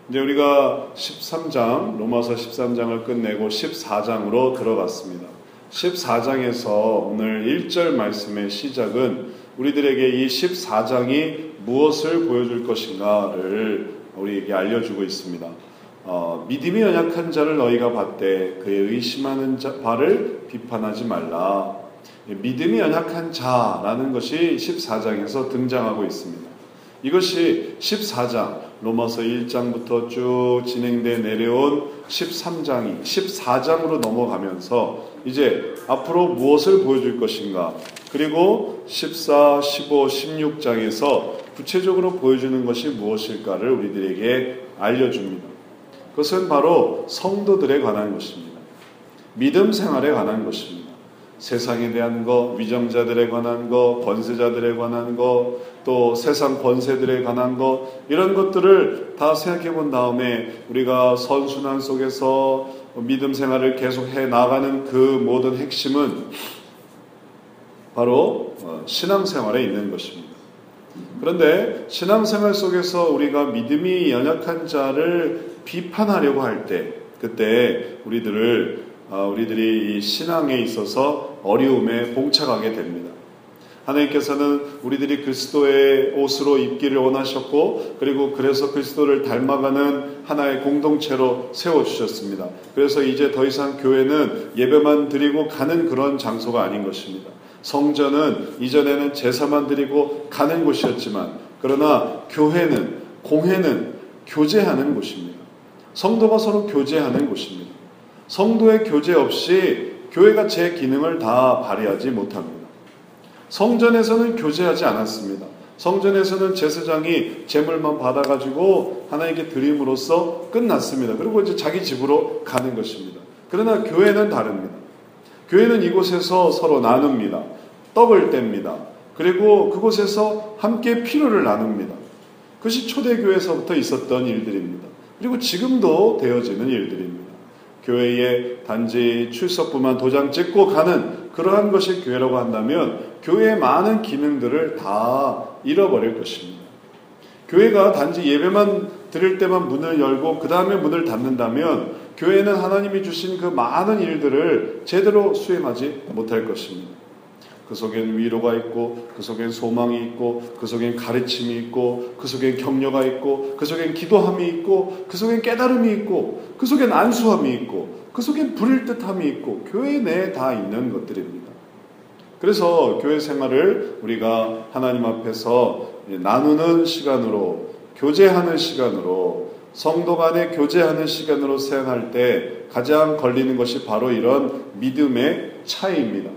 이제 우리가 13장, 로마서 13장을 끝내고 14장으로 들어갔습니다. 14장에서 오늘 1절 말씀의 시작은 우리들에게 이 14장이 무엇을 보여줄 것인가를 우리에게 알려주고 있습니다. 믿음이 연약한 자를 너희가 봤되 그의 의심하는 바를 비판하지 말라. 믿음이 연약한 자라는 것이 14장에서 등장하고 있습니다. 이것이 14장, 로마서 1장부터 쭉 진행돼 내려온 13장이 14장으로 넘어가면서 이제 앞으로 무엇을 보여줄 것인가, 그리고 14, 15, 16장에서 구체적으로 보여주는 것이 무엇일까를 우리들에게 알려줍니다. 그것은 바로 성도들에 관한 것입니다. 믿음 생활에 관한 것입니다. 세상에 대한 것, 위정자들에 관한 것, 권세자들에 관한 것, 또 세상 권세들에 관한 것, 이런 것들을 다 생각해 본 다음에 우리가 선순환 속에서 믿음 생활을 계속해 나가는 그 모든 핵심은 바로 신앙생활에 있는 것입니다. 그런데 신앙생활 속에서 우리가 믿음이 연약한 자를 비판하려고 할 때, 그때 우리들이 이 신앙에 있어서 어려움에 봉착하게 됩니다. 하나님께서는 우리들이 그리스도의 옷으로 입기를 원하셨고, 그리고 그래서 그리스도를 닮아가는 하나의 공동체로 세워주셨습니다. 그래서 이제 더 이상 교회는 예배만 드리고 가는 그런 장소가 아닌 것입니다. 성전은 이전에는 제사만 드리고 가는 곳이었지만, 그러나 교회는, 공회는 교제하는 곳입니다. 성도가 서로 교제하는 곳입니다. 성도의 교제 없이 교회가 제 기능을 다 발휘하지 못합니다. 성전에서는 교제하지 않았습니다. 성전에서는 제사장이 제물만 받아가지고 하나님께 드림으로써 끝났습니다. 그리고 이제 자기 집으로 가는 것입니다. 그러나 교회는 다릅니다. 교회는 이곳에서 서로 나눕니다. 떡을 뗍니다. 그리고 그곳에서 함께 피로를 나눕니다. 그것이 초대교회에서부터 있었던 일들입니다. 그리고 지금도 되어지는 일들입니다. 교회에 단지 출석부만 도장 찍고 가는 그러한 것이 교회라고 한다면 교회의 많은 기능들을 다 잃어버릴 것입니다. 교회가 단지 예배만 드릴 때만 문을 열고 그 다음에 문을 닫는다면 교회는 하나님이 주신 그 많은 일들을 제대로 수행하지 못할 것입니다. 그 속엔 위로가 있고, 그 속엔 소망이 있고, 그 속엔 가르침이 있고, 그 속엔 격려가 있고, 그 속엔 기도함이 있고, 그 속엔 깨달음이 있고, 그 속엔 안수함이 있고, 그 속엔 부릴 듯함이 있고, 교회 내에 다 있는 것들입니다. 그래서 교회 생활을 우리가 하나님 앞에서 나누는 시간으로, 교제하는 시간으로, 성도 간에 교제하는 시간으로 생각할 때 가장 걸리는 것이 바로 이런 믿음의 차이입니다.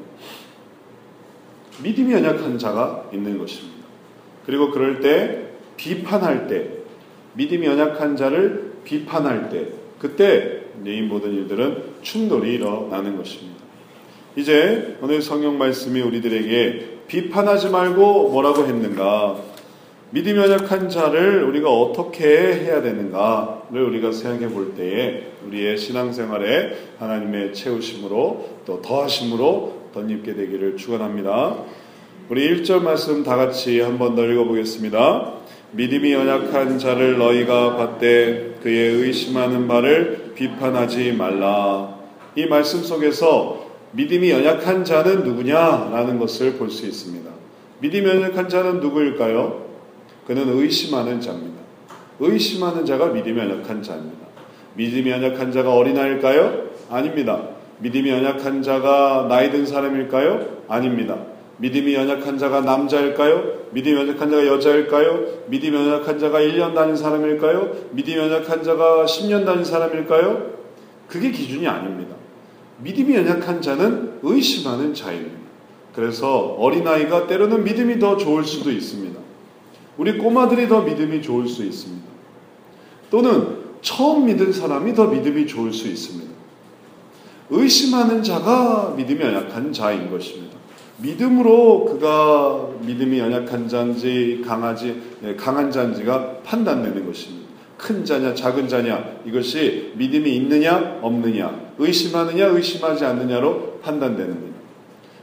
믿음이 연약한 자가 있는 것입니다. 그리고 그럴 때 비판할 때, 믿음이 연약한 자를 비판할 때, 그때 이 모든 일들은 충돌이 일어나는 것입니다. 이제 오늘 성경 말씀이 우리들에게 비판하지 말고 뭐라고 했는가, 믿음이 연약한 자를 우리가 어떻게 해야 되는가를 우리가 생각해 볼 때에 우리의 신앙생활에 하나님의 채우심으로 또 더하심으로 덧입게 되기를 축원합니다. 우리 1절 말씀 다 같이 한 번 더 읽어보겠습니다. 믿음이 연약한 자를 너희가 봤되 그의 의심하는 바를 비판하지 말라. 이 말씀 속에서 믿음이 연약한 자는 누구냐라는 것을 볼 수 있습니다. 믿음이 연약한 자는 누구일까요? 그는 의심하는 자입니다. 의심하는 자가 믿음이 연약한 자입니다. 믿음이 연약한 자가 어린아이일까요? 아닙니다. 믿음이 연약한 자가 나이 든 사람일까요? 아닙니다. 믿음이 연약한 자가 남자일까요? 믿음이 연약한 자가 여자일까요? 믿음이 연약한 자가 1년 다닌 사람일까요? 믿음이 연약한 자가 10년 다닌 사람일까요? 그게 기준이 아닙니다. 믿음이 연약한 자는 의심하는 자입니다. 그래서 어린아이가 때로는 믿음이 더 좋을 수도 있습니다. 우리 꼬마들이 더 믿음이 좋을 수 있습니다. 또는 처음 믿은 사람이 더 믿음이 좋을 수 있습니다. 의심하는 자가 믿음이 연약한 자인 것입니다. 믿음으로 그가 믿음이 연약한 자인지 강한 자인지가 판단되는 것입니다. 큰 자냐 작은 자냐, 이것이 믿음이 있느냐 없느냐, 의심하느냐 의심하지 않느냐로 판단되는 겁니다.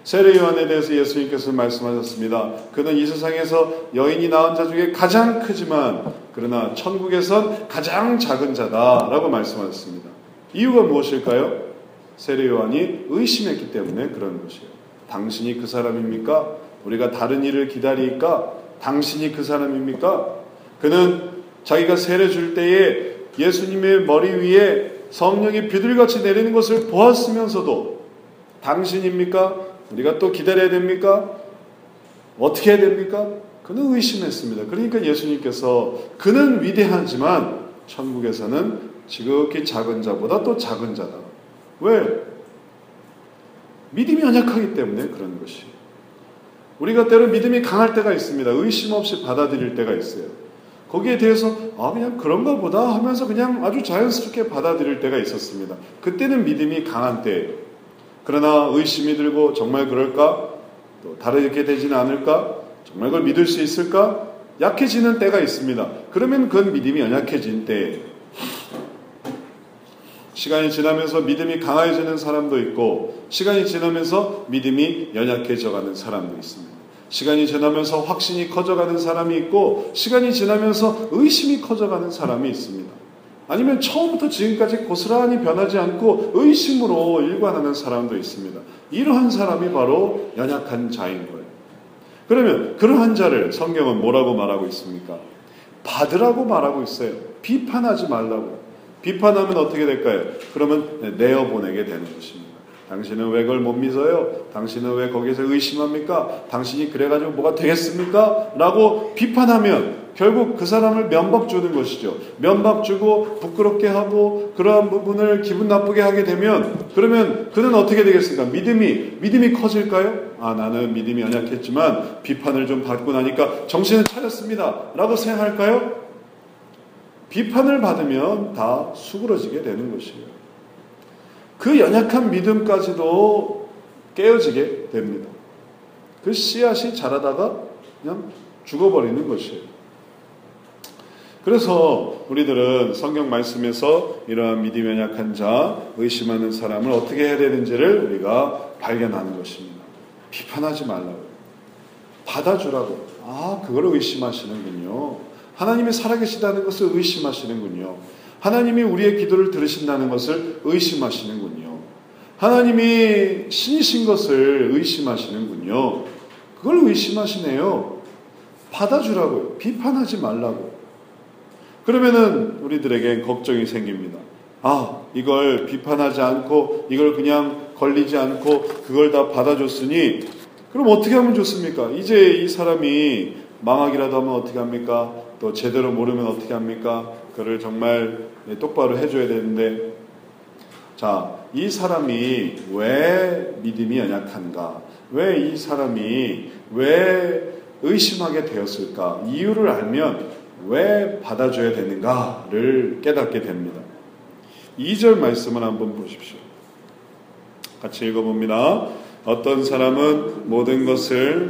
세례 요한에 대해서 예수님께서 말씀하셨습니다. 그는 이 세상에서 여인이 낳은 자 중에 가장 크지만 그러나 천국에선 가장 작은 자다라고 말씀하셨습니다. 이유가 무엇일까요? 세례 요한이 의심했기 때문에 그런 것이에요. 당신이 그 사람입니까? 우리가 다른 일을 기다리니까 당신이 그 사람입니까? 그는 자기가 세례 줄 때에 예수님의 머리 위에 성령이 비둘기같이 내리는 것을 보았으면서도 당신입니까? 우리가 또 기다려야 됩니까? 어떻게 해야 됩니까? 그는 의심했습니다. 그러니까 예수님께서 그는 위대하지만 천국에서는 지극히 작은 자보다 또 작은 자다. 왜? 믿음이 연약하기 때문에 그런 것이에요. 우리가 때로 믿음이 강할 때가 있습니다. 의심 없이 받아들일 때가 있어요. 거기에 대해서 그냥 그런가 보다 하면서 그냥 아주 자연스럽게 받아들일 때가 있었습니다. 그때는 믿음이 강한 때예요. 그러나 의심이 들고 정말 그럴까? 또 다르게 되지는 않을까? 정말 그걸 믿을 수 있을까? 약해지는 때가 있습니다. 그러면 그건 믿음이 연약해진 때예요. 시간이 지나면서 믿음이 강해지는 사람도 있고 시간이 지나면서 믿음이 연약해져가는 사람도 있습니다. 시간이 지나면서 확신이 커져가는 사람이 있고 시간이 지나면서 의심이 커져가는 사람이 있습니다. 아니면 처음부터 지금까지 고스란히 변하지 않고 의심으로 일관하는 사람도 있습니다. 이러한 사람이 바로 연약한 자인 거예요. 그러면 그러한 자를 성경은 뭐라고 말하고 있습니까? 받으라고 말하고 있어요. 비판하지 말라고. 비판하면 어떻게 될까요? 그러면 내어보내게 되는 것입니다. 당신은 왜 그걸 못 믿어요? 당신은 왜 거기에서 의심합니까? 당신이 그래가지고 뭐가 되겠습니까? 라고 비판하면 결국 그 사람을 면박 주는 것이죠. 면박 주고 부끄럽게 하고 그러한 부분을 기분 나쁘게 하게 되면 그러면 그는 어떻게 되겠습니까? 믿음이 커질까요? 나는 믿음이 연약했지만 비판을 좀 받고 나니까 정신을 차렸습니다. 라고 생각할까요? 비판을 받으면 다 수그러지게 되는 것이에요. 그 연약한 믿음까지도 깨어지게 됩니다. 그 씨앗이 자라다가 그냥 죽어버리는 것이에요. 그래서 우리들은 성경 말씀에서 이러한 믿음이 연약한 자, 의심하는 사람을 어떻게 해야 되는지를 우리가 발견하는 것입니다. 비판하지 말라고. 받아주라고. 그걸 의심하시는군요. 하나님이 살아계시다는 것을 의심하시는군요. 하나님이 우리의 기도를 들으신다는 것을 의심하시는군요. 하나님이 신이신 것을 의심하시는군요. 그걸 의심하시네요. 받아주라고요. 비판하지 말라고. 그러면은 우리들에게 걱정이 생깁니다. 이걸 비판하지 않고 이걸 그냥 걸리지 않고 그걸 다 받아줬으니 그럼 어떻게 하면 좋습니까? 이제 이 사람이 망하기라도 하면 어떻게 합니까? 또 제대로 모르면 어떻게 합니까? 그를 정말 똑바로 해줘야 되는데 자, 이 사람이 왜 믿음이 연약한가? 왜 이 사람이 왜 의심하게 되었을까? 이유를 알면 왜 받아줘야 되는가를 깨닫게 됩니다. 2절 말씀을 한번 보십시오. 같이 읽어봅니다. 어떤 사람은 모든 것을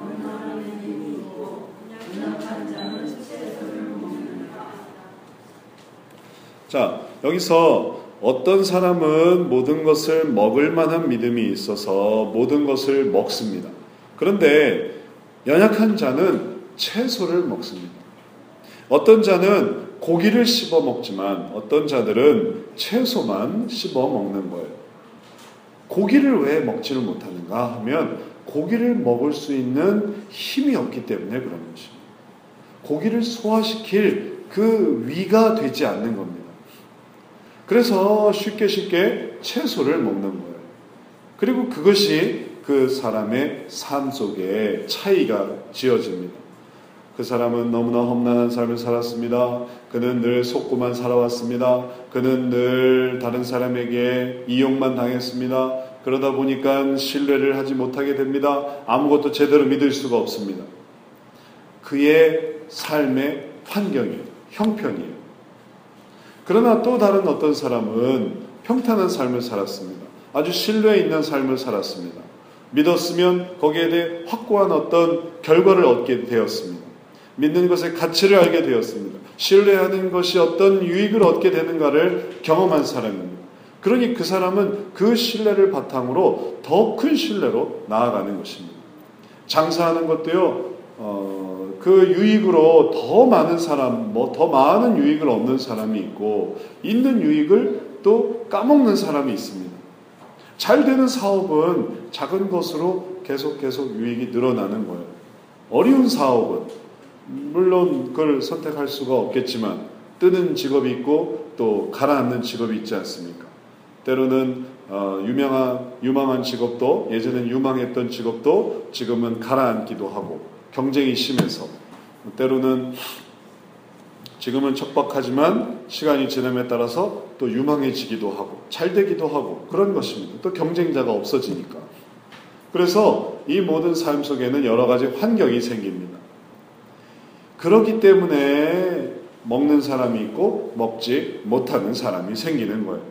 자, 여기서 어떤 사람은 모든 것을 먹을 만한 믿음이 있어서 모든 것을 먹습니다. 그런데 연약한 자는 채소를 먹습니다. 어떤 자는 고기를 씹어 먹지만 어떤 자들은 채소만 씹어 먹는 거예요. 고기를 왜 먹지를 못하는가 하면 고기를 먹을 수 있는 힘이 없기 때문에 그런 것입니다. 고기를 소화시킬 그 위가 되지 않는 겁니다. 그래서 쉽게 채소를 먹는 거예요. 그리고 그것이 그 사람의 삶 속에 차이가 지어집니다. 그 사람은 너무나 험난한 삶을 살았습니다. 그는 늘 속고만 살아왔습니다. 그는 늘 다른 사람에게 이용만 당했습니다. 그러다 보니까 신뢰를 하지 못하게 됩니다. 아무것도 제대로 믿을 수가 없습니다. 그의 삶의 환경이에요. 형편이에요. 그러나 또 다른 어떤 사람은 평탄한 삶을 살았습니다. 아주 신뢰 있는 삶을 살았습니다. 믿었으면 거기에 대해 확고한 어떤 결과를 얻게 되었습니다. 믿는 것의 가치를 알게 되었습니다. 신뢰하는 것이 어떤 유익을 얻게 되는가를 경험한 사람입니다. 그러니 그 사람은 그 신뢰를 바탕으로 더 큰 신뢰로 나아가는 것입니다. 장사하는 것도요, 그 유익으로 더 많은 사람, 더 많은 유익을 얻는 사람이 있고, 있는 유익을 또 까먹는 사람이 있습니다. 잘 되는 사업은 작은 것으로 계속 유익이 늘어나는 거예요. 어려운 사업은, 물론 그걸 선택할 수가 없겠지만, 뜨는 직업이 있고, 또 가라앉는 직업이 있지 않습니까? 때로는 유망한 직업도, 예전엔 유망했던 직업도 지금은 가라앉기도 하고, 경쟁이 심해서, 때로는 지금은 척박하지만 시간이 지남에 따라서 또 유망해지기도 하고 잘 되기도 하고 그런 것입니다. 또 경쟁자가 없어지니까. 그래서 이 모든 삶 속에는 여러 가지 환경이 생깁니다. 그렇기 때문에 먹는 사람이 있고 먹지 못하는 사람이 생기는 거예요.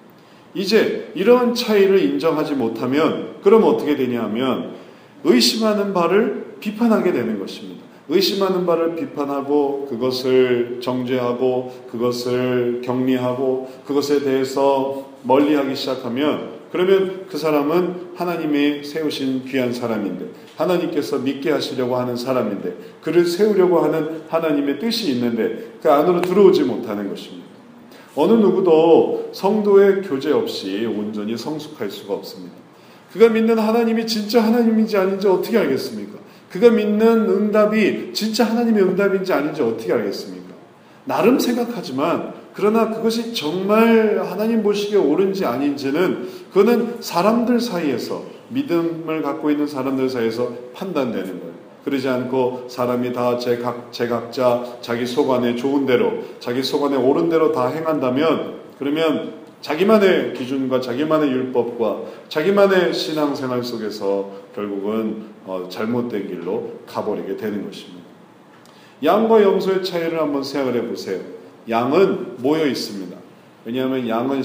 이제 이런 차이를 인정하지 못하면 그럼 어떻게 되냐 하면 의심하는 바를 비판하게 되는 것입니다. 의심하는 바를 비판하고 그것을 정죄하고 그것을 격리하고 그것에 대해서 멀리하기 시작하면 그러면 그 사람은 하나님이 세우신 귀한 사람인데 하나님께서 믿게 하시려고 하는 사람인데 그를 세우려고 하는 하나님의 뜻이 있는데 그 안으로 들어오지 못하는 것입니다. 어느 누구도 성도의 교제 없이 온전히 성숙할 수가 없습니다. 그가 믿는 하나님이 진짜 하나님인지 아닌지 어떻게 알겠습니까? 그가 믿는 응답이 진짜 하나님의 응답인지 아닌지 어떻게 알겠습니까? 나름 생각하지만 그러나 그것이 정말 하나님 보시기에 옳은지 아닌지는 그거는 사람들 사이에서 믿음을 갖고 있는 사람들 사이에서 판단되는 거예요. 그러지 않고 사람이 다 제각자 자기 속안에 좋은 대로 자기 속안에 옳은 대로 다 행한다면 그러면 자기만의 기준과 자기만의 율법과 자기만의 신앙생활 속에서 결국은 잘못된 길로 가버리게 되는 것입니다. 양과 염소의 차이를 한번 생각을 해보세요. 양은 모여 있습니다. 왜냐하면 양은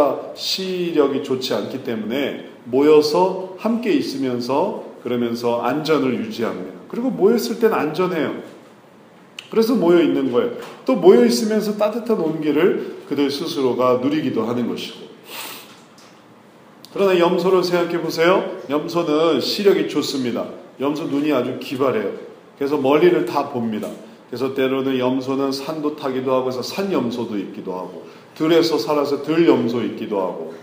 시력이 좋지 않기 때문에 모여서 함께 있으면서 그러면서 안전을 유지합니다. 그리고 모였을 때는 안전해요. 그래서 모여 있는 거예요. 또 모여 있으면서 따뜻한 온기를 그들 스스로가 누리기도 하는 것이고. 그러나 염소를 생각해 보세요. 염소는 시력이 좋습니다. 염소 눈이 아주 기발해요. 그래서 멀리를 다 봅니다. 그래서 때로는 염소는 산도 타기도 하고 해서 산염소도 있기도 하고 들에서 살아서 들염소 있기도 하고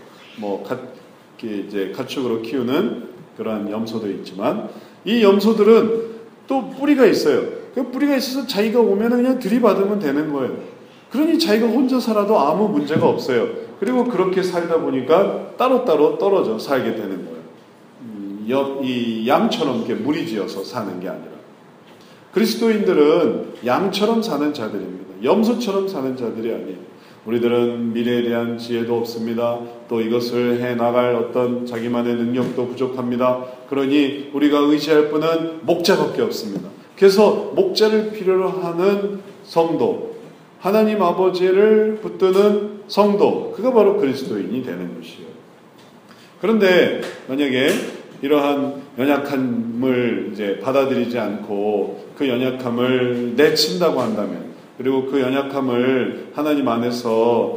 이제 가축으로 키우는 그러한 염소도 있지만 이 염소들은 또 뿌리가 있어요. 그 뿌리가 있어서 자기가 오면 그냥 들이받으면 되는 거예요. 그러니 자기가 혼자 살아도 아무 문제가 없어요. 그리고 그렇게 살다 보니까 따로따로 떨어져 살게 되는 거예요. 이 양처럼 이렇게 무리지어서 사는 게 아니라. 그리스도인들은 양처럼 사는 자들입니다. 염소처럼 사는 자들이 아니에요. 우리들은 미래에 대한 지혜도 없습니다. 또 이것을 해나갈 어떤 자기만의 능력도 부족합니다. 그러니 우리가 의지할 분은 목자밖에 없습니다. 그래서 목자를 필요로 하는 성도, 하나님 아버지를 붙드는 성도, 그가 바로 그리스도인이 되는 것이에요. 그런데 만약에 이러한 연약함을 이제 받아들이지 않고 그 연약함을 내친다고 한다면, 그리고 그 연약함을 하나님 안에서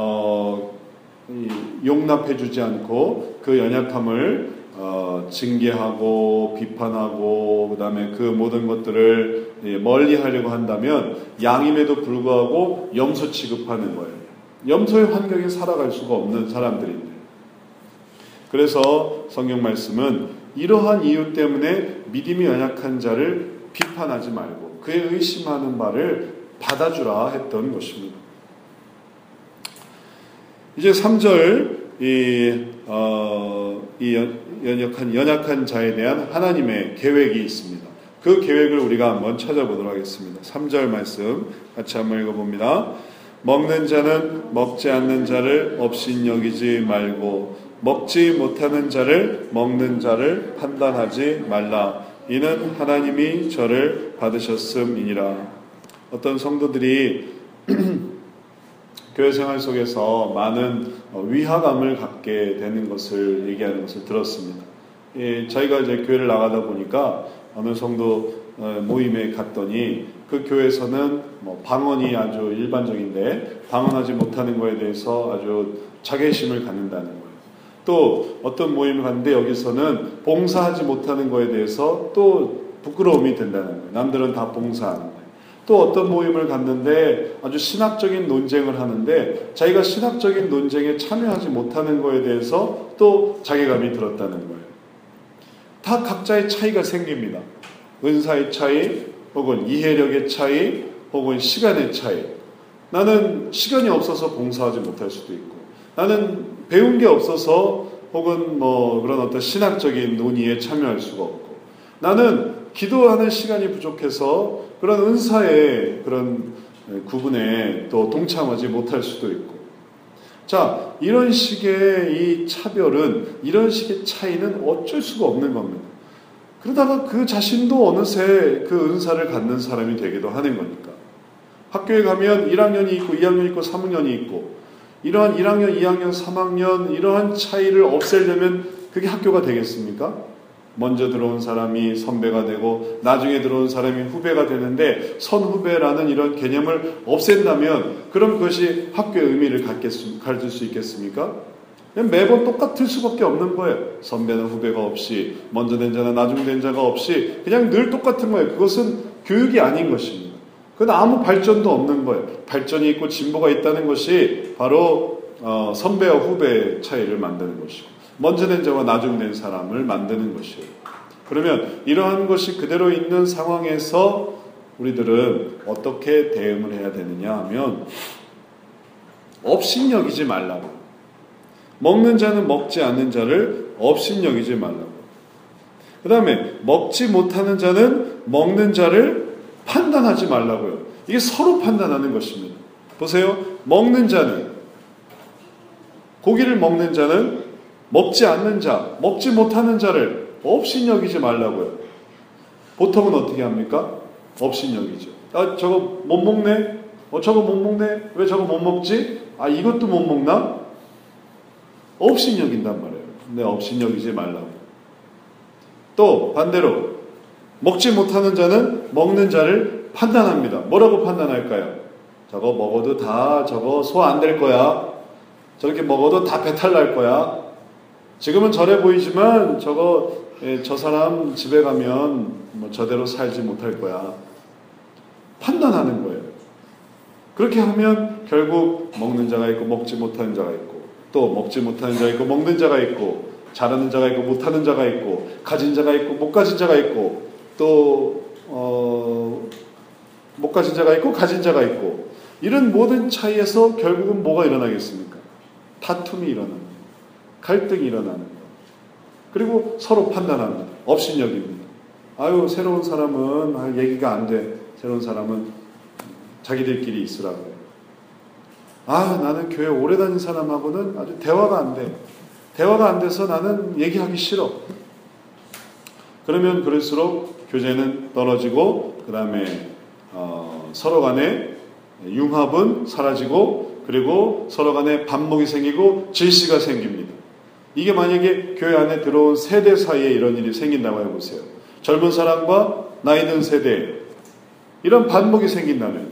용납해주지 않고 그 연약함을 징계하고 비판하고 그 다음에 그 모든 것들을 멀리하려고 한다면 양임에도 불구하고 염소 취급하는 거예요. 염소의 환경에 살아갈 수가 없는 사람들인데. 그래서 성경 말씀은 이러한 이유 때문에 믿음이 연약한 자를 비판하지 말고 그의 의심하는 바를 받아주라 했던 것입니다. 이제 3절 연약한 자에 대한 하나님의 계획이 있습니다. 그 계획을 우리가 한번 찾아보도록 하겠습니다. 3절 말씀 같이 한번 읽어봅니다. 먹는 자는 먹지 않는 자를 업신 여기지 말고 먹지 못하는 자를 먹는 자를 판단하지 말라. 이는 하나님이 저를 받으셨음이니라. 어떤 성도들이 교회 생활 속에서 많은 위화감을 갖게 되는 것을 얘기하는 것을 들었습니다. 저희가 이제 교회를 나가다 보니까 어느 성도 모임에 갔더니 그 교회에서는 뭐 방언이 아주 일반적인데 방언하지 못하는 거에 대해서 아주 자괴심을 갖는다는 거예요. 또 어떤 모임을 갔는데 여기서는 봉사하지 못하는 거에 대해서 또 부끄러움이 된다는 거예요. 남들은 다 봉사하는 거예요. 또 어떤 모임을 갔는데 아주 신학적인 논쟁을 하는데 자기가 신학적인 논쟁에 참여하지 못하는 거에 대해서 또 자괴감이 들었다는 거예요. 다 각자의 차이가 생깁니다. 은사의 차이, 혹은 이해력의 차이, 혹은 시간의 차이. 나는 시간이 없어서 봉사하지 못할 수도 있고, 나는 배운 게 없어서 혹은 뭐 그런 어떤 신학적인 논의에 참여할 수가 없고, 나는 기도하는 시간이 부족해서 그런 은사의 그런 구분에 또 동참하지 못할 수도 있고. 자, 이런 식의 이 차별은, 이런 식의 차이는 어쩔 수가 없는 겁니다. 그러다가 그 자신도 어느새 그 은사를 갖는 사람이 되기도 하는 거니까. 학교에 가면 1학년이 있고 2학년이 있고 3학년이 있고, 이러한 1학년, 2학년, 3학년 이러한 차이를 없애려면 그게 학교가 되겠습니까? 먼저 들어온 사람이 선배가 되고 나중에 들어온 사람이 후배가 되는데 선후배라는 이런 개념을 없앤다면 그럼 그것이 학교의 의미를 가질 수 있겠습니까? 매번 똑같을 수밖에 없는 거예요. 선배나 후배가 없이, 먼저 된 자나 나중 된 자가 없이 그냥 늘 똑같은 거예요. 그것은 교육이 아닌 것입니다. 그건 아무 발전도 없는 거예요. 발전이 있고 진보가 있다는 것이 바로 선배와 후배의 차이를 만드는 것이고, 먼저 된 자와 나중 된 사람을 만드는 것이에요. 그러면 이러한 것이 그대로 있는 상황에서 우리들은 어떻게 대응을 해야 되느냐 하면, 업신여기지 말라고. 먹는 자는 먹지 않는 자를 업신여기지 말라고. 그 다음에 먹지 못하는 자는 먹는 자를 판단하지 말라고요. 이게 서로 판단하는 것입니다. 보세요. 먹는 자는, 고기를 먹는 자는 먹지 않는 자, 먹지 못하는 자를 업신여기지 말라고요. 보통은 어떻게 합니까? 업신여기죠. 아, 저거 못 먹네? 저거 못 먹네? 왜 저거 못 먹지? 아, 이것도 못 먹나? 업신여긴단 말이에요. 근데 업신여기지 말라고. 또 반대로 먹지 못하는 자는 먹는 자를 판단합니다. 뭐라고 판단할까요? 저거 먹어도 다 저거 소화 안 될 거야. 저렇게 먹어도 다 배탈 날 거야. 지금은 저래 보이지만 저 사람 집에 가면 뭐 저대로 살지 못할 거야. 판단하는 거예요. 그렇게 하면 결국 먹는 자가 있고 먹지 못하는 자가 있고, 또 먹지 못하는 자가 있고 먹는 자가 있고, 잘하는 자가 있고 못하는 자가 있고, 가진 자가 있고 못 가진 자가 있고, 또 못 가진 자가 있고 가진 자가 있고, 이런 모든 차이에서 결국은 뭐가 일어나겠습니까? 다툼이 일어납니다. 갈등이 일어나는 거예요. 그리고 서로 판단합니다. 업신여깁니다. 아유, 새로운 사람은 얘기가 안 돼. 새로운 사람은 자기들끼리 있으라고요. 아, 나는 교회 오래 다닌 사람하고는 아주 대화가 안 돼. 대화가 안 돼서 나는 얘기하기 싫어. 그러면 그럴수록 교제는 떨어지고, 그 다음에 서로 간에 융합은 사라지고, 그리고 서로 간에 반목이 생기고 질시가 생깁니다. 이게 만약에 교회 안에 들어온 세대 사이에 이런 일이 생긴다고 해보세요. 젊은 사람과 나이 든 세대, 이런 반목이 생긴다면,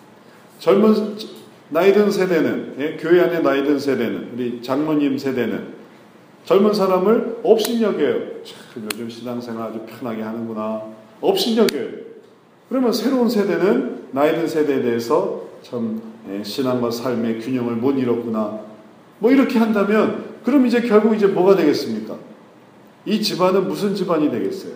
나이 든 세대는, 교회 안에 나이 든 세대는, 우리 장로님 세대는 젊은 사람을 업신여겨요. 참, 요즘 신앙생활 아주 편하게 하는구나. 업신여겨요. 그러면 새로운 세대는 나이 든 세대에 대해서 참 신앙과 삶의 균형을 못 이뤘구나. 뭐 이렇게 한다면, 그럼 이제 결국 이제 뭐가 되겠습니까? 이 집안은 무슨 집안이 되겠어요?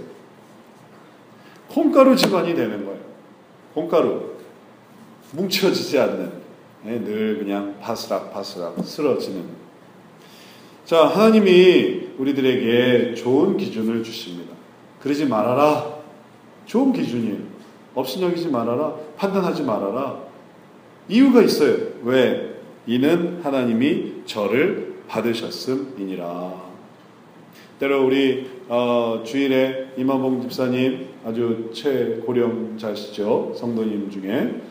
콩가루 집안이 되는 거예요. 콩가루. 뭉쳐지지 않는, 늘 그냥 바스락바스락 쓰러지는. 자, 하나님이 우리들에게 좋은 기준을 주십니다. 그러지 말아라. 좋은 기준이에요. 업신여기지 말아라. 판단하지 말아라. 이유가 있어요. 왜? 이는 하나님이 저를 받으셨음이니라. 때로 우리 주일에 임한봉 집사님, 아주 최고령자시죠. 성도님 중에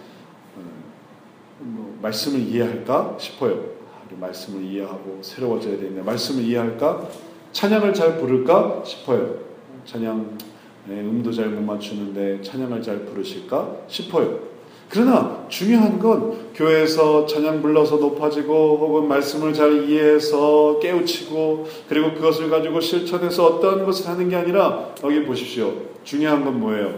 말씀을 이해할까 싶어요. 말씀을 이해하고 새로워져야 되는데 말씀을 이해할까? 찬양을 잘 부를까 싶어요. 찬양 음도 잘 못 맞추는데 찬양을 잘 부르실까 싶어요. 그러나 중요한 건 교회에서 찬양 불러서 높아지고 혹은 말씀을 잘 이해해서 깨우치고 그리고 그것을 가지고 실천해서 어떠한 것을 하는 게 아니라 여기 보십시오. 중요한 건 뭐예요?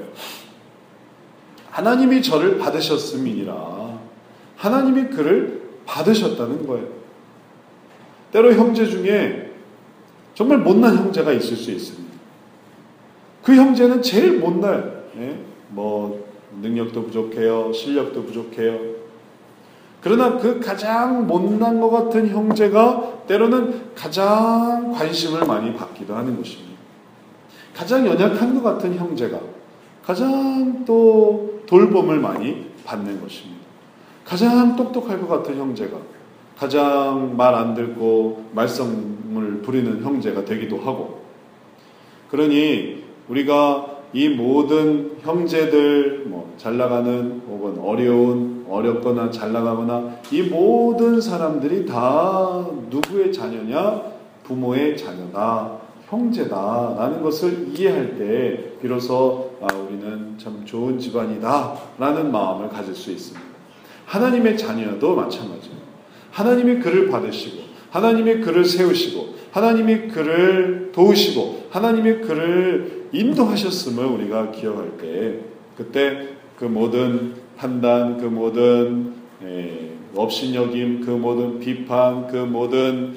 하나님이 저를 받으셨음이니라. 하나님이 그를 받으셨다는 거예요. 때로 형제 중에 정말 못난 형제가 있을 수 있습니다. 그 형제는 제일 못나요. 능력도 부족해요. 실력도 부족해요. 그러나 그 가장 못난 것 같은 형제가 때로는 가장 관심을 많이 받기도 하는 것입니다. 가장 연약한 것 같은 형제가 가장 또 돌봄을 많이 받는 것입니다. 가장 똑똑할 것 같은 형제가 가장 말 안 듣고 말썽을 부리는 형제가 되기도 하고, 그러니 우리가 이 모든 형제들, 잘 나가는 혹은 어렵거나 잘 나가거나 이 모든 사람들이 다 누구의 자녀냐? 부모의 자녀다, 형제다 라는 것을 이해할 때 비로소 우리는 참 좋은 집안이다 라는 마음을 가질 수 있습니다. 하나님의 자녀도 마찬가지예요. 하나님이 그를 받으시고 하나님이 그를 세우시고 하나님이 그를 도우시고 하나님이 그를 인도하셨음을 우리가 기억할 때, 그때 그 모든 판단, 그 모든 업신여김, 그 모든 비판, 그 모든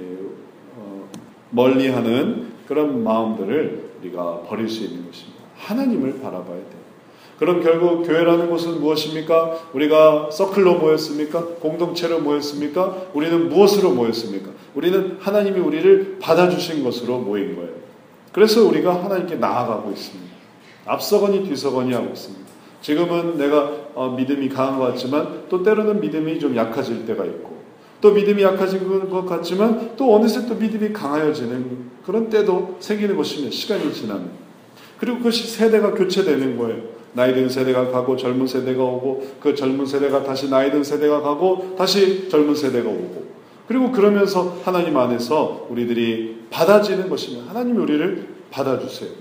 멀리하는 그런 마음들을 우리가 버릴 수 있는 것입니다. 하나님을 바라봐야 돼요. 그럼 결국 교회라는 것은 무엇입니까? 우리가 서클로 모였습니까? 공동체로 모였습니까? 우리는 무엇으로 모였습니까? 우리는 하나님이 우리를 받아주신 것으로 모인 거예요. 그래서 우리가 하나님께 나아가고 있습니다. 앞서거니 뒤서거니 하고 있습니다. 지금은 내가 믿음이 강한 것 같지만 또 때로는 믿음이 좀 약해질 때가 있고, 또 믿음이 약해진 것 같지만 또 어느새 또 믿음이 강하여지는 그런 때도 생기는 것입니다. 시간이 지나면. 그리고 그것이 세대가 교체되는 거예요. 나이 든 세대가 가고 젊은 세대가 오고, 그 젊은 세대가 다시 나이 든 세대가 가고 다시 젊은 세대가 오고, 그리고 그러면서 하나님 안에서 우리들이 받아지는 것입니다. 하나님이 우리를 받아주세요.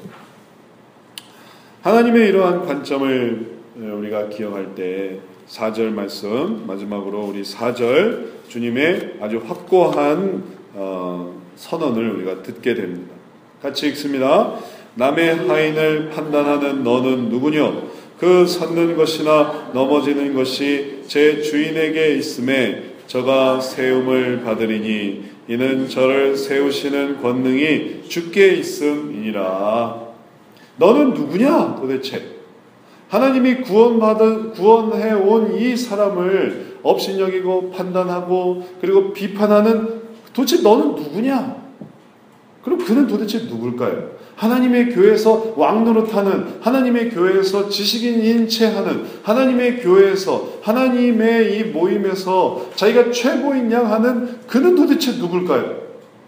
하나님의 이러한 관점을 우리가 기억할 때 4절 말씀, 마지막으로 우리 4절 주님의 아주 확고한 선언을 우리가 듣게 됩니다. 같이 읽습니다. 남의 하인을 판단하는 너는 누구뇨? 그 섰는 것이나 넘어지는 것이 제 주인에게 있음에 저가 세움을 받으리니 이는 저를 세우시는 권능이 주께 있음이니라. 너는 누구냐 도대체? 하나님이 구원해온 이 사람을 업신여기고 판단하고 그리고 비판하는 도대체 너는 누구냐? 그럼 그는 도대체 누굴까요? 하나님의 교회에서 왕노릇하는, 하나님의 교회에서 지식인 인체하는, 하나님의 교회에서 하나님의 이 모임에서 자기가 최고인 양 하는 그는 도대체 누굴까요?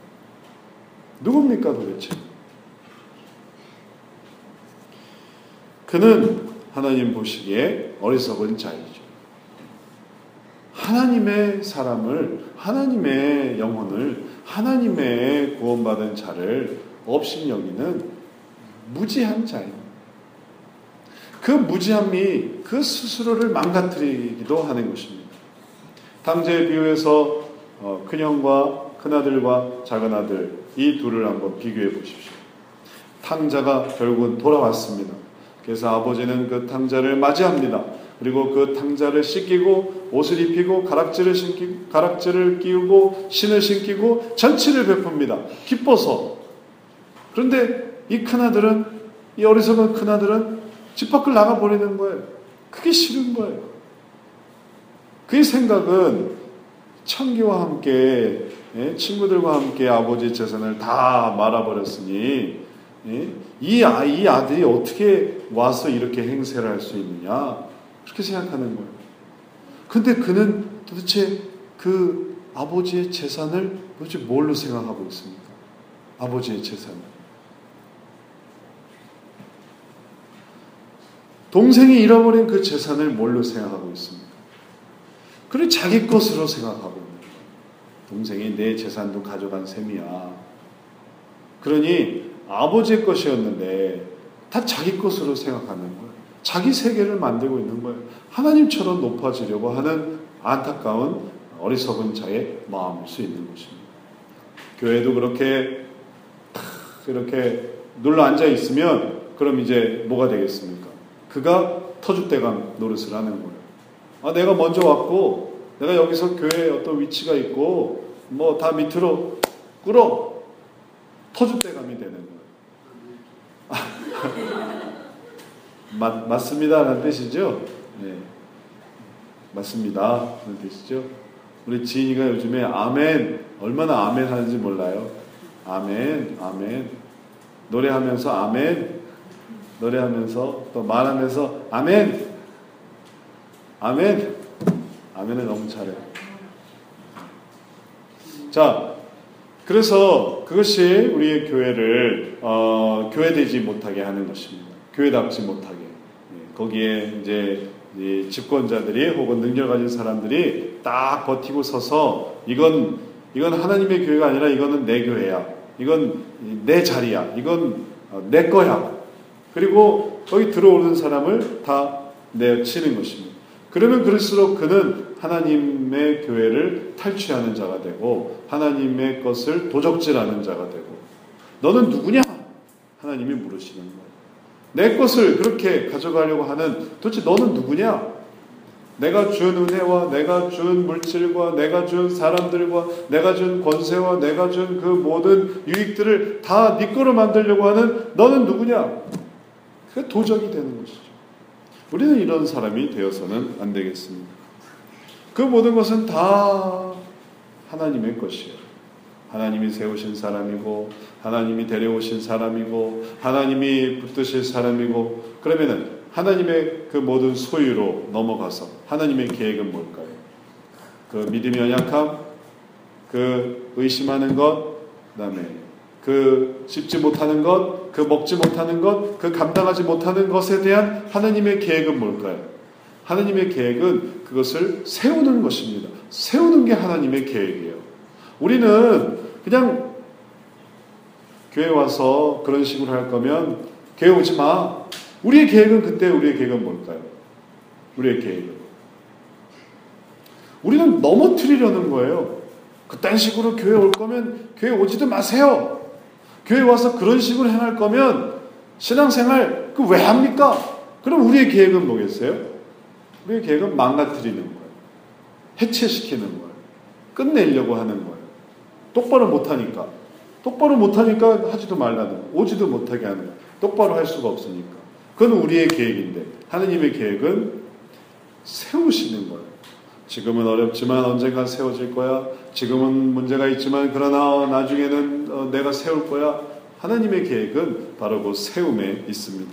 누굽니까 도대체? 그는 하나님 보시기에 어리석은 자이죠. 하나님의 사람을, 하나님의 영혼을, 하나님의 구원받은 자를 업신여기는 무지한 자입니다. 그 무지함이 그 스스로를 망가뜨리기도 하는 것입니다. 탕자에 비유해서 큰형과 큰아들과 작은아들 이 둘을 한번 비교해 보십시오. 탕자가 결국은 돌아왔습니다. 그래서 아버지는 그 탕자를 맞이합니다. 그리고 그 탕자를 씻기고 옷을 입히고 가락지를 끼우고 신을 신기고 잔치를 베풉니다. 기뻐서. 그런데 이 큰아들은, 이 어리석은 큰아들은 집 밖을 나가버리는 거예요. 그게 싫은 거예요. 그의 생각은 청기와 함께, 친구들과 함께 아버지의 재산을 다 말아버렸으니 이 아들이 어떻게 와서 이렇게 행세를 할 수 있느냐, 그렇게 생각하는 거예요. 근데 그는 도대체 그 아버지의 재산을 도대체 뭘로 생각하고 있습니까? 아버지의 재산을. 동생이 잃어버린 그 재산을 뭘로 생각하고 있습니까? 그래 자기 것으로 생각하고 있는 거예요. 동생이 내 재산도 가져간 셈이야. 그러니 아버지의 것이었는데 다 자기 것으로 생각하는 거예요. 자기 세계를 만들고 있는 거예요. 하나님처럼 높아지려고 하는 안타까운 어리석은 자의 마음일 수 있는 것입니다. 교회도 그렇게 눌러 앉아 있으면 그럼 이제 뭐가 되겠습니까? 그가 터줏대감 노릇을 하는 거예요. 내가 먼저 왔고 내가 여기서 교회에 어떤 위치가 있고 뭐 다 밑으로 끌어 터줏대감이 되는 거예요. 맞습니다 라는 뜻이죠? 네. 맞습니다 라는 뜻이죠? 우리 지인이가 요즘에 아멘 얼마나 아멘 하는지 몰라요. 아멘 아멘 노래하면서 아멘 노래하면서 또 말하면서 아멘 아멘 아멘을 너무 잘해요. 자, 그래서 그것이 우리의 교회를 교회되지 못하게 하는 것입니다. 교회답지 못하게. 거기에 이제 이 집권자들이 혹은 능력 가진 사람들이 딱 버티고 서서 이건 하나님의 교회가 아니라 이거는 내 교회야. 이건 내 자리야. 이건 내 거야. 그리고 거기 들어오는 사람을 다 내치는 것입니다. 그러면 그럴수록 그는 하나님의 교회를 탈취하는 자가 되고 하나님의 것을 도적질하는 자가 되고 너는 누구냐? 하나님이 물으시는 거예요. 내 것을 그렇게 가져가려고 하는 도대체 너는 누구냐? 내가 준 은혜와 내가 준 물질과 내가 준 사람들과 내가 준 권세와 내가 준 그 모든 유익들을 다 네 거로 만들려고 하는 너는 누구냐? 그게 도적이 되는 것이죠. 우리는 이런 사람이 되어서는 안 되겠습니다. 그 모든 것은 다 하나님의 것이에요. 하나님이 세우신 사람이고 하나님이 데려오신 사람이고 하나님이 붙드실 사람이고 그러면은 하나님의 그 모든 소유로 넘어가서 하나님의 계획은 뭘까요? 그 믿음이 연약함, 그 의심하는 것, 그 다음에 그 씹지 못하는 것, 그 먹지 못하는 것, 그 감당하지 못하는 것에 대한 하나님의 계획은 뭘까요? 하나님의 계획은 그것을 세우는 것입니다. 세우는 게 하나님의 계획이에요. 우리는 그냥 교회 와서 그런 식으로 할 거면 교회 오지 마. 우리의 계획은 그때 우리의 계획은 뭘까요? 우리의 계획은 우리는 넘어뜨리려는 거예요. 그딴 식으로 교회 올 거면 교회 오지도 마세요. 교회 와서 그런 식으로 행할 거면 신앙생활 그 왜 합니까? 그럼 우리의 계획은 뭐겠어요? 우리의 계획은 망가뜨리는 거예요. 해체시키는 거예요. 끝내려고 하는 거예요. 똑바로 못하니까 하지도 말라는 거예요. 오지도 못하게 하는 거예요. 똑바로 할 수가 없으니까. 그건 우리의 계획인데 하나님의 계획은 세우시는 거예요. 지금은 어렵지만 언젠가 세워질 거야. 지금은 문제가 있지만 그러나 나중에는 내가 세울 거야. 하나님의 계획은 바로 그 세움에 있습니다.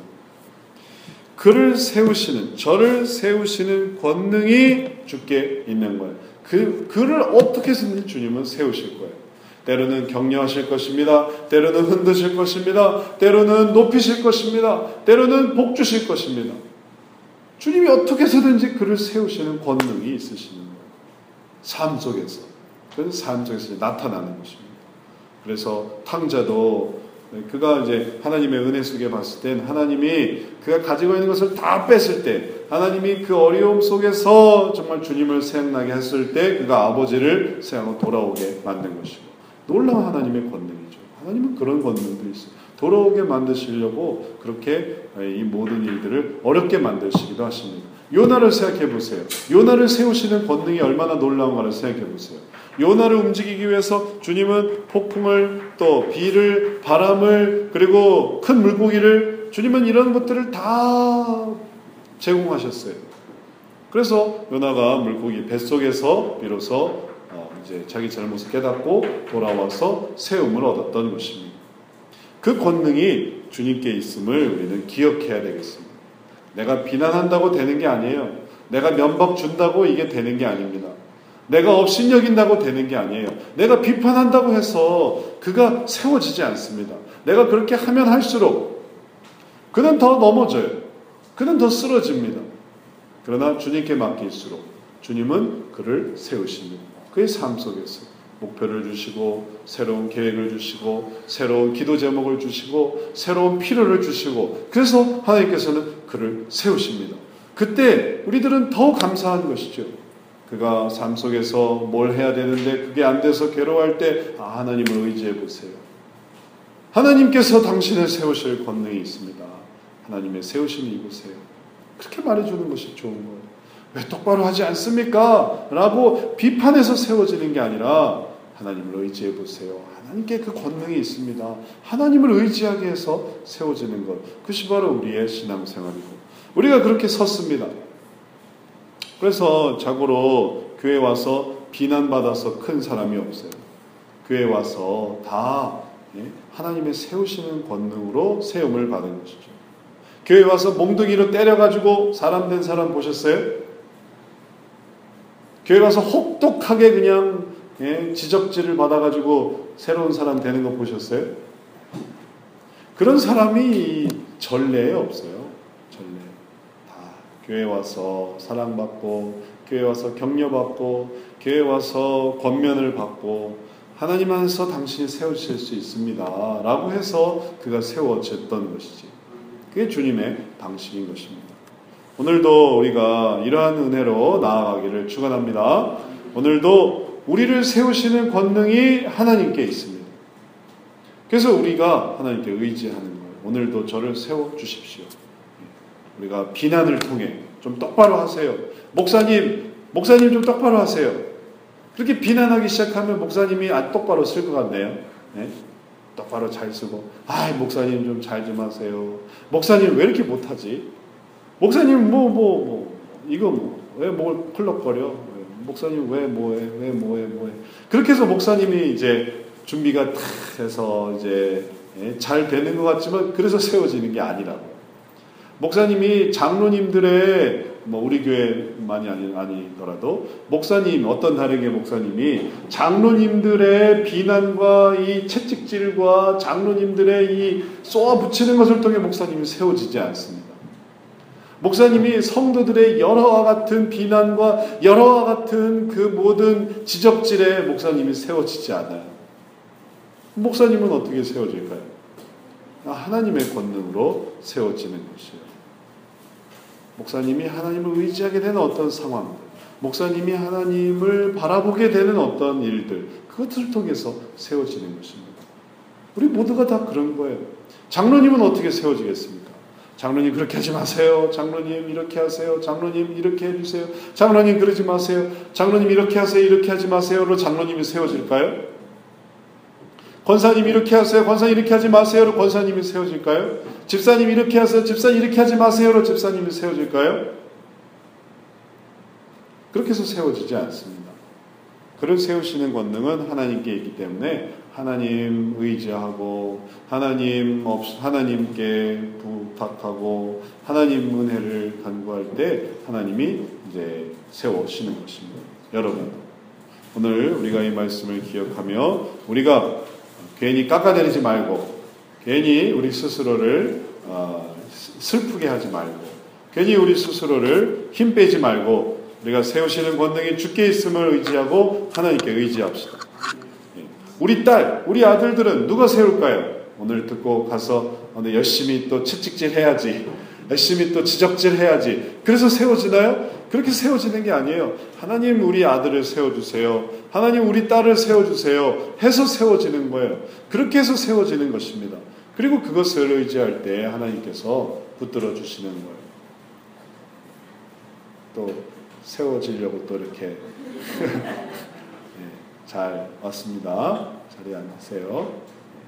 그를 세우시는, 저를 세우시는 권능이 주께 있는 거예요. 그를 어떻게 해서든 주님은 세우실 거예요. 때로는 격려하실 것입니다. 때로는 흔드실 것입니다. 때로는 높이실 것입니다. 때로는 복 주실 것입니다. 주님이 어떻게 해서든지 그를 세우시는 권능이 있으시는 거예요. 삶 속에서. 그건 삶 속에서 나타나는 것입니다. 그래서 탕자도 그가 이제 하나님의 은혜 속에 봤을 땐 하나님이 그가 가지고 있는 것을 다 뺐을 때 하나님이 그 어려움 속에서 정말 주님을 생각나게 했을 때 그가 아버지를 생각하고 돌아오게 만든 것이고 놀라운 하나님의 권능이죠. 하나님은 그런 권능도 있어요. 돌아오게 만드시려고 그렇게 이 모든 일들을 어렵게 만드시기도 하십니다. 요나를 생각해 보세요. 요나를 세우시는 권능이 얼마나 놀라운가를 생각해 보세요. 요나를 움직이기 위해서 주님은 폭풍을 또 비를 바람을 그리고 큰 물고기를 주님은 이런 것들을 다 제공하셨어요. 그래서 요나가 물고기 뱃속에서 비로소 이제 자기 잘못을 깨닫고 돌아와서 세움을 얻었던 것입니다. 그 권능이 주님께 있음을 우리는 기억해야 되겠습니다. 내가 비난한다고 되는 게 아니에요. 내가 면박 준다고 이게 되는 게 아닙니다. 내가 업신여긴다고 되는 게 아니에요. 내가 비판한다고 해서 그가 세워지지 않습니다. 내가 그렇게 하면 할수록 그는 더 넘어져요. 그는 더 쓰러집니다. 그러나 주님께 맡길수록 주님은 그를 세우십니다. 그의 삶 속에서 목표를 주시고 새로운 계획을 주시고 새로운 기도 제목을 주시고 새로운 필요를 주시고 그래서 하나님께서는 그를 세우십니다. 그때 우리들은 더 감사한 것이죠. 그가 삶 속에서 뭘 해야 되는데 그게 안 돼서 괴로워할 때 하나님을 의지해 보세요. 하나님께서 당신을 세우실 권능이 있습니다. 하나님의 세우심을 입으세요. 그렇게 말해주는 것이 좋은 거예요. 왜 똑바로 하지 않습니까? 라고 비판해서 세워지는 게 아니라 하나님을 의지해 보세요. 하나님께 그 권능이 있습니다. 하나님을 의지하게 해서 세워지는 것. 그것이 바로 우리의 신앙생활이고 우리가 그렇게 섰습니다. 그래서 자고로 교회 와서 비난받아서 큰 사람이 없어요. 교회 와서 다 하나님의 세우시는 권능으로 세움을 받은 것이죠. 교회 와서 몽둥이로 때려가지고 사람 된 사람 보셨어요? 교회 와서 혹독하게 그냥 지적질을 받아가지고 새로운 사람 되는 거 보셨어요? 그런 사람이 전례에 없어요. 전례. 다 교회 와서 사랑받고 교회 와서 격려받고 교회 와서 권면을 받고 하나님 안에서 당신이 세우실 수 있습니다 라고 해서 그가 세워졌던 것이지. 그게 주님의 방식인 것입니다. 오늘도 우리가 이러한 은혜로 나아가기를 축원합니다. 오늘도 우리를 세우시는 권능이 하나님께 있습니다. 그래서 우리가 하나님께 의지하는 거예요. 오늘도 저를 세워주십시오. 우리가 비난을 통해 좀 똑바로 하세요. 목사님 좀 똑바로 하세요. 그렇게 비난하기 시작하면 목사님이 안 똑바로 쓸 것 같네요. 네? 똑바로 잘 쓰고 목사님 좀 잘 좀 하세요. 목사님 왜 이렇게 못하지? 목사님 이거 왜 뭘 펄럭거려? 목사님 왜 뭐해? 그렇게 해서 목사님이 이제 준비가 탁 해서 이제 잘 되는 것 같지만 그래서 세워지는 게 아니라고. 목사님이 장로님들의 우리 교회만이 아니더라도 목사님 어떤 다르게 목사님이 장로님들의 비난과 이 채찍질과 장로님들의 이 쏘아붙이는 것을 통해 목사님이 세워지지 않습니다. 목사님이 성도들의 여러와 같은 비난과 여러와 같은 그 모든 지적질에 목사님이 세워지지 않아요. 목사님은 어떻게 세워질까요? 하나님의 권능으로 세워지는 것이에요. 목사님이 하나님을 의지하게 되는 어떤 상황, 목사님이 하나님을 바라보게 되는 어떤 일들, 그것을 통해서 세워지는 것입니다. 우리 모두가 다 그런 거예요. 장로님은 어떻게 세워지겠습니까? 장로님 그렇게 하지 마세요. 장로님 이렇게 하세요. 장로님 이렇게 해주세요. 장로님 그러지 마세요. 장로님 이렇게 하세요. 이렇게 하지 마세요로 장로님이 세워질까요? 권사님 이렇게 하세요. 권사님 이렇게 하지 마세요로 권사님이 세워질까요? 집사님 이렇게 하세요. 집사님 이렇게 하지 마세요로 집사님이 세워질까요? 그렇게 해서 세워지지 않습니다. 그를 세우시는 권능은 하나님께 있기 때문에 하나님 의지하고 하나님께 부탁하고 하나님 은혜를 간구할 때 하나님이 이제 세우시는 것입니다. 여러분, 오늘 우리가 이 말씀을 기억하며 우리가 괜히 깎아내리지 말고 괜히 우리 스스로를 슬프게 하지 말고 괜히 우리 스스로를 힘 빼지 말고 우리가 세우시는 권능이 주께 있음을 의지하고 하나님께 의지합시다. 우리 딸, 우리 아들들은 누가 세울까요? 오늘 듣고 가서 열심히 또 채찍질 해야지. 열심히 또 지적질 해야지. 그래서 세워지나요? 그렇게 세워지는 게 아니에요. 하나님 우리 아들을 세워주세요. 하나님 우리 딸을 세워주세요. 해서 세워지는 거예요. 그렇게 해서 세워지는 것입니다. 그리고 그것을 의지할 때 하나님께서 붙들어 주시는 거예요. 또 세워지려고 또 이렇게 잘 왔습니다. 자리에 앉으세요.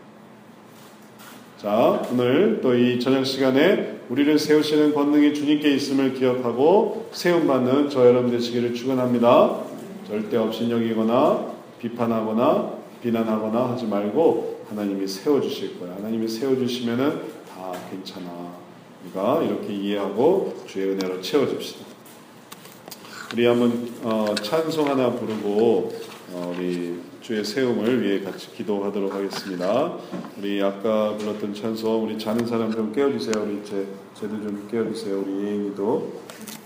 자, 오늘 또 이 저녁 시간에 우리를 세우시는 권능이 주님께 있음을 기억하고 세움받는 저 여러분 되시기를 축원합니다. 절대 업신여기거나 비판하거나 비난하거나 하지 말고 하나님이 세워주실 거예요. 하나님이 세워주시면은 다 괜찮아. 우리가 이렇게 이해하고 주의 은혜로 채워줍시다. 우리 한번 찬송 하나 부르고 우리 주의 세움을 위해 같이 기도하도록 하겠습니다. 우리 아까 불렀던 찬송 우리 자는 사람 좀 깨워주세요. 우리 쟤도 좀 깨워주세요. 우리 예인이도